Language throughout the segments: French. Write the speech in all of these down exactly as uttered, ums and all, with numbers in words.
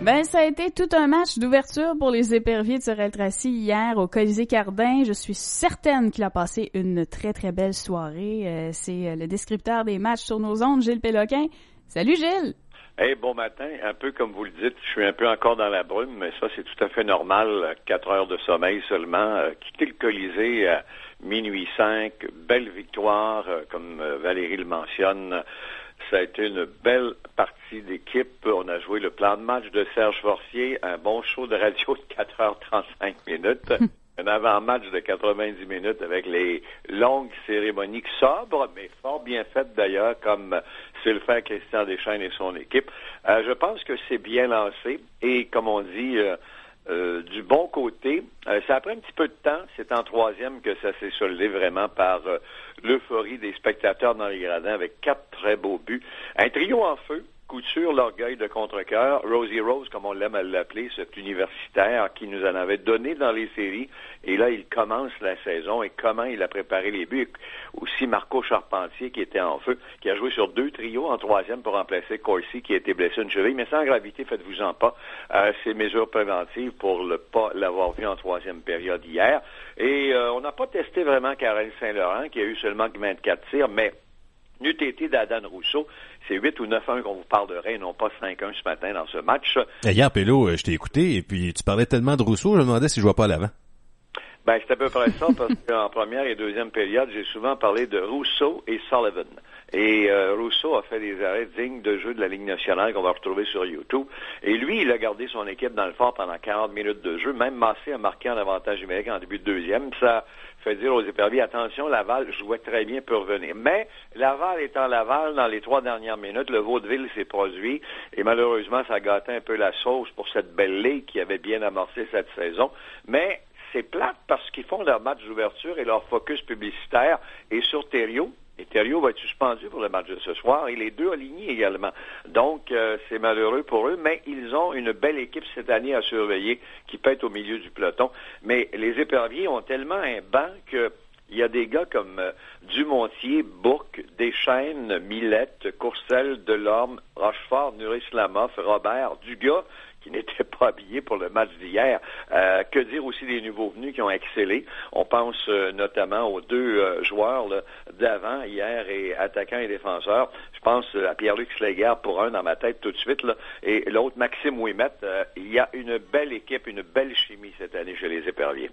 Ben, ça a été tout un match d'ouverture pour les éperviers de Sorel-Tracy hier au Colisée Cardin. Je suis certaine qu'il a passé une très, très belle soirée. Euh, c'est le descripteur des matchs sur nos ondes, Gilles Péloquin. Salut, Gilles! Hey, bon matin. Un peu comme vous le dites, je suis un peu encore dans la brume, mais ça, c'est tout à fait normal. Quatre heures de sommeil seulement. Euh, quitter le Colisée à minuit cinq. Belle victoire, euh, comme euh, Valérie le mentionne. Ça a été une belle partie d'équipe. On a joué le plan de match de Serge Forcier, un bon show de radio de quatre heures trente-cinq minutes, un avant-match de quatre-vingt-dix minutes avec les longues cérémonies sobres, mais fort bien faites d'ailleurs, comme c'est le fait Christian Deschênes et son équipe. Euh, je pense que c'est bien lancé et, comme on dit, euh, euh, du bon côté, euh, ça a pris un petit peu de temps. C'est en troisième que ça s'est soldé vraiment par euh, l'euphorie des spectateurs dans les gradins avec quatre très beaux buts. Un trio en feu. Couture, l'orgueil de Contrecœur, Rosie Rose, comme on l'aime à l'appeler, cet universitaire qui nous en avait donné dans les séries. Et là, il commence la saison et comment il a préparé les buts. Aussi Marco Charpentier qui était en feu, qui a joué sur deux trios en troisième pour remplacer Corsi qui a été blessé une cheville. Mais sans gravité, faites-vous-en pas. Euh, ces mesures préventives pour ne pas l'avoir vu en troisième période hier. Et euh, on n'a pas testé vraiment Karel Saint-Laurent, qui a eu seulement vingt-quatre tirs, mais n'eût été d'Adan Rousseau, c'est huit ou neuf un qu'on vous parlerait, et non pas cinq un ce matin dans ce match. Hier, Pélo, je t'ai écouté, et puis tu parlais tellement de Rousseau, je me demandais si je vois pas à l'avant. Ben, c'est à peu près ça, parce qu'en première et deuxième période, j'ai souvent parlé de Rousseau et Sullivan. Et euh, Rousseau a fait des arrêts dignes de jeu de la Ligue nationale qu'on va retrouver sur YouTube. Et lui, il a gardé son équipe dans le fort pendant quarante minutes de jeu. Même Massé a marqué en avantage numérique en début de deuxième. Ça fait dire aux éperviers, attention, Laval jouait très bien pour revenir. Mais Laval étant Laval, dans les trois dernières minutes, le Vaudeville s'est produit. Et malheureusement, ça gâtait un peu la sauce pour cette belle ligue qui avait bien amorcé cette saison. Mais c'est plate parce qu'ils font leur match d'ouverture et leur focus publicitaire est sur Thériault. Et Thériault va être suspendu pour le match de ce soir et les deux alignés également. Donc, euh, c'est malheureux pour eux, mais ils ont une belle équipe cette année à surveiller qui peut être au milieu du peloton. Mais les éperviers ont tellement un banc que il y a des gars comme euh, Dumontier, Bourque, Deschênes, Millette, Courcelles, Delorme, Rochefort, Nuris-Lamoff, Robert, Dugas, qui n'étaient pas habillés pour le match d'hier. Euh, que dire aussi des nouveaux venus qui ont excellé? On pense euh, notamment aux deux euh, joueurs là, d'avant, hier, et attaquants et défenseurs. Je pense euh, à Pierre-Luc Schleger pour un dans ma tête tout de suite, là, et l'autre, Maxime Ouimet. Euh, il y a une belle équipe, une belle chimie cette année chez les éperviers.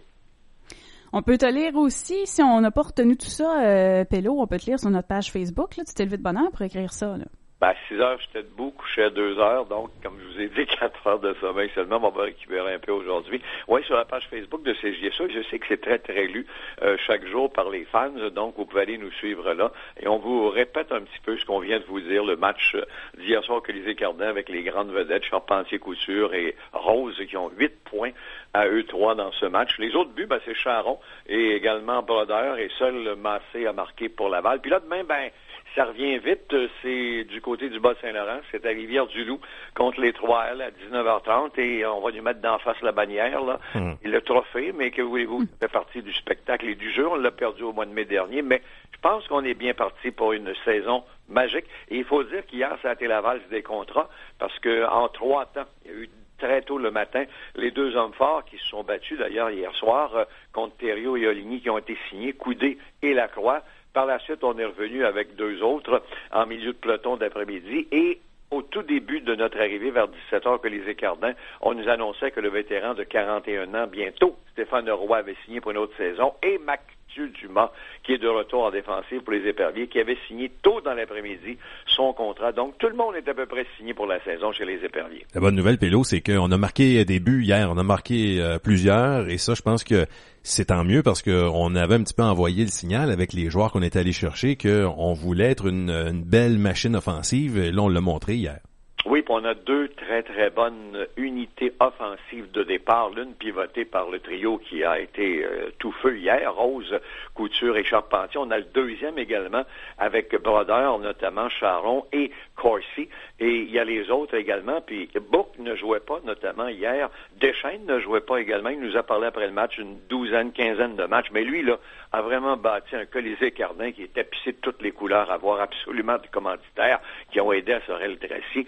On peut te lire aussi, si on n'a pas retenu tout ça, euh, Pélo, on peut te lire sur notre page Facebook. Là, tu t'es levé de bonne heure pour écrire ça, là. Ben, à six heures, j'étais debout, couché à deux heures, donc, comme je vous ai dit, quatre heures de sommeil seulement, on va récupérer un peu aujourd'hui. Oui, sur la page Facebook de C J S A, je sais que c'est très, très lu euh, chaque jour par les fans, donc vous pouvez aller nous suivre là. Et on vous répète un petit peu ce qu'on vient de vous dire, le match d'hier soir au Colisée Cardin avec les grandes vedettes, Charpentier-Couture et Rose, qui ont huit points à eux trois dans ce match. Les autres buts, ben, c'est Charon et également Brodeur, et seul Massé a marqué pour Laval. Puis là, demain, ben, ça revient vite, c'est du côté du Bas-Saint-Laurent, c'est à Rivière-du-Loup contre les trois L à dix-neuf heures trente et on va lui mettre d'en face la bannière, là, mmh. et le trophée, mais que voulez-vous, ça fait partie du spectacle et du jeu, on l'a perdu au mois de mai dernier, mais je pense qu'on est bien parti pour une saison magique. Et il faut dire qu'hier, ça a été la valse des contrats, parce que en trois temps, il y a eu très tôt le matin, les deux hommes forts qui se sont battus d'ailleurs hier soir euh, contre Thériault et Oligny qui ont été signés, Coudé et Lacroix. Par la suite, on est revenu avec deux autres en milieu de peloton d'après-midi et au tout début de notre arrivée vers dix-sept heures, Colisée Cardin, on nous annonçait que le vétéran de quarante et un ans, bientôt, Stéphane Roy avait signé pour une autre saison et Mathieu Dumas, qui est de retour en défensive pour les éperviers, qui avait signé tôt dans l'après-midi son contrat. Donc, tout le monde est à peu près signé pour la saison chez les éperviers. La bonne nouvelle, Pélo, c'est qu'on a marqué des buts hier. On a marqué euh, plusieurs et ça, je pense que c'est tant mieux parce qu'on avait un petit peu envoyé le signal avec les joueurs qu'on était allés chercher qu'on voulait être une, une belle machine offensive. Et là, on l'a montré hier. Oui, puis on a deux très, très bonnes unités offensives de départ. L'une pivotée par le trio qui a été euh, tout feu hier, Rose, Couture et Charpentier. On a le deuxième également avec Brodeur, notamment Charon et Corsi. Et il y a les autres également. Puis Bourque ne jouait pas, notamment hier. Deschênes ne jouait pas également. Il nous a parlé après le match, une douzaine, quinzaine de matchs. Mais lui, là, a vraiment bâti un Colisée Cardin qui est tapissé de toutes les couleurs, à voir absolument des commanditaires qui ont aidé à Sorel-Tracy. Et que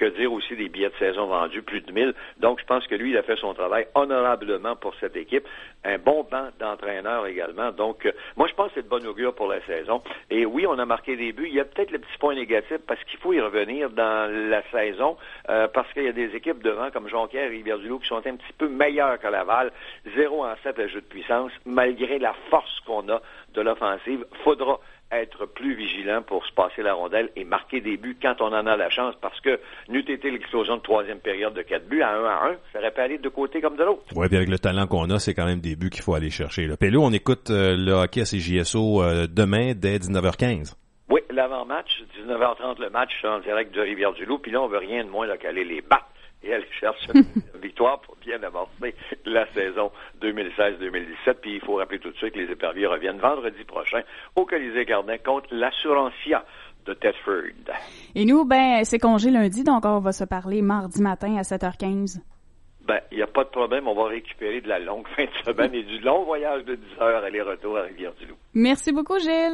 veut dire aussi des billets de saison vendus, plus de mille. Donc, je pense que lui, il a fait son travail honorablement pour cette équipe. Un bon banc d'entraîneurs également. Donc, euh, moi, je pense que c'est de bonne augure pour la saison. Et oui, on a marqué des buts. Il y a peut-être le petit point négatif parce qu'il faut y revenir dans la saison euh, parce qu'il y a des équipes devant comme Jonquière et Rivière-du-Loup qui sont un petit peu meilleures que Laval. zéro en sept à jeu de puissance. Malgré la force qu'on a de l'offensive, faudra être plus vigilant pour se passer la rondelle et marquer des buts quand on en a la chance, parce que n'eût été l'explosion de troisième période de quatre buts à un à un, ça aurait pu aller de côté comme de l'autre. Oui, puis avec le talent qu'on a, c'est quand même des buts qu'il faut aller chercher. Là. Puis là, on écoute euh, le hockey à C J S O euh, demain dès dix-neuf heures quinze. Oui, l'avant-match, dix-neuf heures trente le match en direct de Rivière-du-Loup, puis là, on veut rien de moins là, qu'aller les battre et aller chercher une victoire pour bien amorcer la saison deux mille seize deux mille dix-sept. Puis il faut rappeler tout de suite que les Éperviers reviennent vendredi prochain au Colisée Gardin contre l'Assurantia de Thetford. Et nous, ben, c'est congé lundi, donc on va se parler mardi matin à sept heures quinze. Ben, il n'y a pas de problème, on va récupérer de la longue fin de semaine et du long voyage de dix heures aller-retour à Rivière-du-Loup. Merci beaucoup, Gilles.